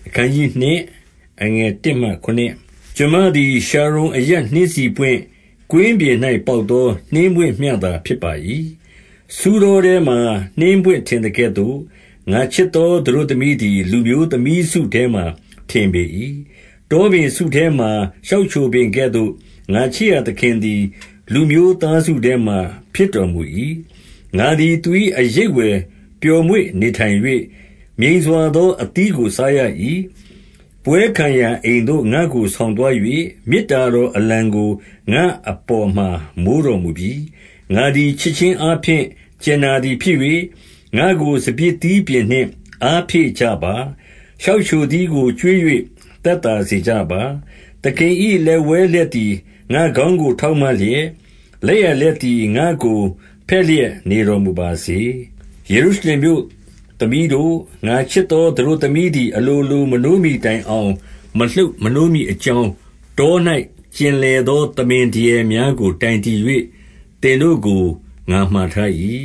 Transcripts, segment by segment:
အခန်းကြီးနှင့်အငယ်1မှ9ကျွန်မသည်ရှာရုန်အရပ်နှင်းစီပွင့်ကွင်းပြင်၌ပေါက်သောနှင်းပွင့်မျှသာဖြစ်ပါ၏ဆူတော်ထဲမှနှင်းပွင့်ထင်တဲ့ကဲ့သို့ငါချစ်သောသူတို့သမီးသည်လူမျိုးသမီးစုထဲမှထင်ပေ၏တောပင်စုထဲမှရှောက်ချိုပင်ကဲ့သို့ငါချစ်ရသခင်သည်လူမျိုးသားစုထဲမှဖြစ်တော်မူ၏ငါသည်သူ၏အရိပ်ဝယ်ပျော်မွေ့နေထိုင်၍မြိန်စွာသောအသီးကိုစားရ၏ပွဲခံရာအိမ်သို့ငါ့ကိုဆောင်သွား၍မေတ္တာတော်အလံကိုငါအပေါ်မှမိုးတော်မူပြီငါသည်ချစ်ခြင်းအားဖြင့်ကျင်နာသည်ဖြစ်၍ငါကိုစပြစ်သီးပြင်နှင့်အားဖြည့်ကြပါရှောက်ချိုသည်ကိုကျွေး၍သက်သာစေကြပါသခင်၏လက်ဝဲလက်သည်ငါခေါင်းကိုထောက်မှလျက်လက်ရလက်သည်ငါကိုဖက်လျက်နေတော်မူပါစေယေရုရှလင်မြို့သမီးတို့ငါချစ်သောသူတို့သမီးသည်အလိုလိုမနှိုးမိတိုင်အောင်မလှုပ်မနှိုးမိအကြောင်းတော၌ကျင်လေသောသမင်တရေများကိုတိုင်တည်၍တင်တို့ကိုငါမှားထား၏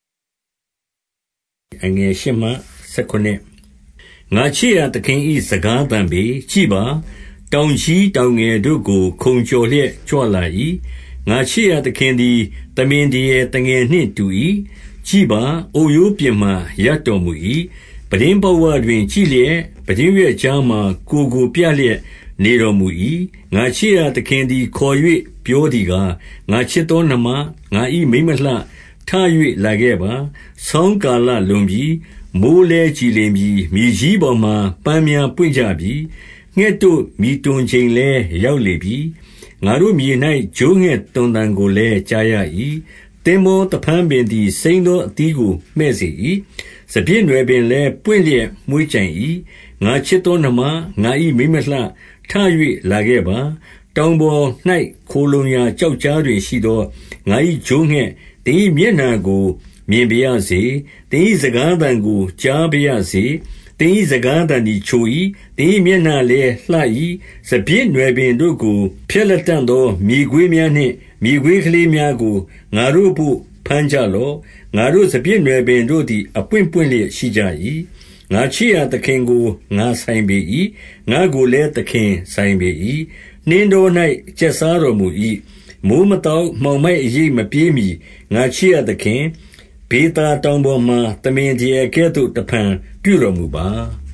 အငယ်၈မှ19ငါချစ်ရသခင်၏စကားသံပေကြည်ပါတောင်ကြီးတောင်ငယ်တို့ကိုခုန်ကျော်လျက်ကြွလာ၏ငါချစ်ရသခင်သည်သမင်တရေတငယ်နှင့်တူ၏ကြည်ပါအိုရိုးပြင်မှရပ်တော်မူ၏ပဒင်းဘဝတွင်ကြည်လျက်ပဒင်းရွက်ကြားမှကိုပြလျက်နေတော်မူ၏ငါချစ်ရသခင်သည်ခေါ်၍ပြောသည်ကားငါချစ်သောနှမငါ၏မိမလှထ၍လာခဲ့ပါဆောင်းကာလလွန်ပြီးမိုးလဲကြည်လင်ပြီးမြေကြီးပေါ်မှပန်းများပွင့်ကြပြီးငှက်တို့မိတွန်ချိန်လဲရောက်လေပြီငါတို့မြေ၌ဂျိုးငှက်တွန်တန်ကိုလဲကြားရ၏တင်မောတဖန်းပင်သည်စိမ့်သောအသီးကိုမှဲ့စေ၏စပြည့်နွယ်ပင်လဲပွင့်လျက်မွှေးကြိုင်၏ငါချစ်သောနှမငါ၏မိမလှထ၍လာခဲ့ပါတောင်ပေါ်၌ခိုလုံရာကြောက်ကြားတွင်ရှိသောငါ၏ဂျိုးငှက်တင်း၏မျက်နှာကိုမြင်ပါရစေတင်း၏စကားသံကိုကြားပါရစေတင်း၏စကားသံသည်ချို၏တင်း၏မျက်နှာလည်းလှ၏စပြည့်နွယ်ပင်တို့ကိုဖျက်လက်တန့်သောမြေခွေးများနှင့်မြေခွေးကလေးများကိုငါတို့ဖို့ဖမ်းကြလော့ငါတို့စပြည့်နွယ်ပင်တို့သည်အပွင့်ပွင့်လျက်ရှိကြ၏ငါချစ်ရသခင်ကိုငါဆိုင်ပေ၏ငါကိုလည်းသခင်ဆိုင်ပေ၏နှင်းတော်၌ကျက်စားတော်မူ၏မိုးမတောက်မှောင်မိုက်အရိပ်မပြေးမီငါချစ်ရသခင်ဘေသာတောင်ပေါ်မှသမင်တရေကဲ့သို့တဖန်ပြုတော်မူပါ